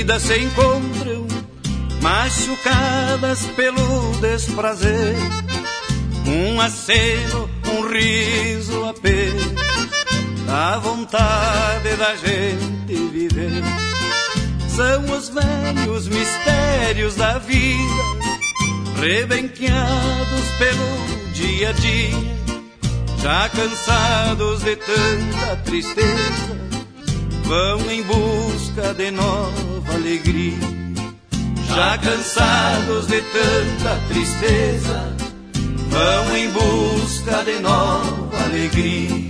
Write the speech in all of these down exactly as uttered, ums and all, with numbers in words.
vidas se encontram machucadas pelo desprazer. Um aceno, um riso apenas, a vontade da gente viver. São os velhos mistérios da vida, rebenqueados pelo dia a dia, já cansados de tanta tristeza, vão em busca de nova alegria. Já cansados de tanta tristeza, vão em busca de nova alegria.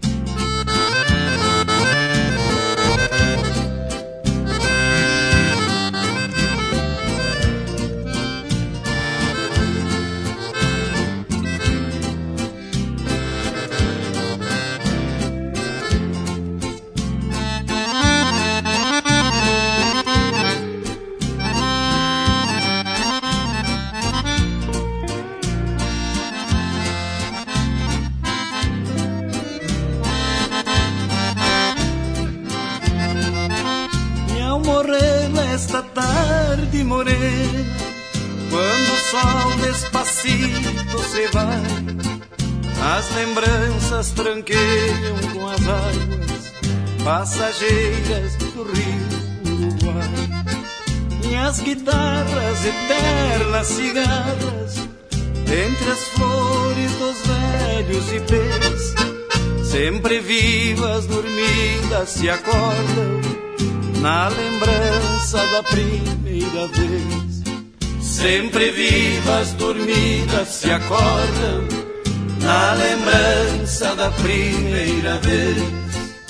Esta tarde morena, quando o sol despacito se vai, as lembranças tranqueiam com as águas passageiras do rio Uruguai. E as guitarras eternas cigarras, entre as flores dos velhos ipês, sempre vivas, dormidas, se acordam na lembrança da primeira vez. Sempre vivas, dormidas, se acordam na lembrança da primeira vez.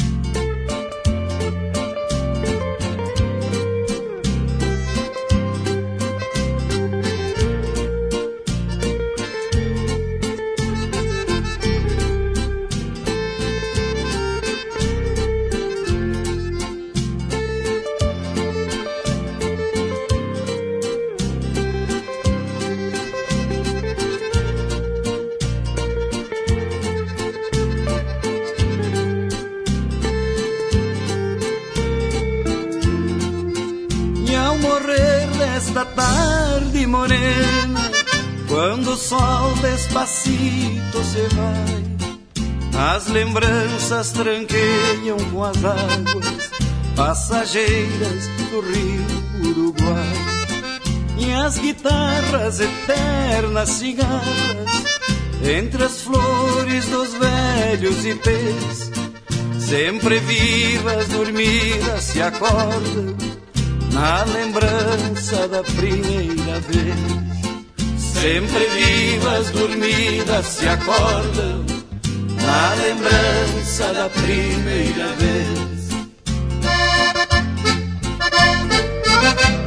Esta tarde morena, quando o sol despacito se vai, as lembranças tranqueiam com as águas passageiras do rio Uruguai. E as guitarras eternas cigarras, entre as flores dos velhos ipês, sempre vivas, dormidas, se acordam na lembrança da primeira vez. Sempre vivas, dormidas, se acordam na lembrança da primeira vez.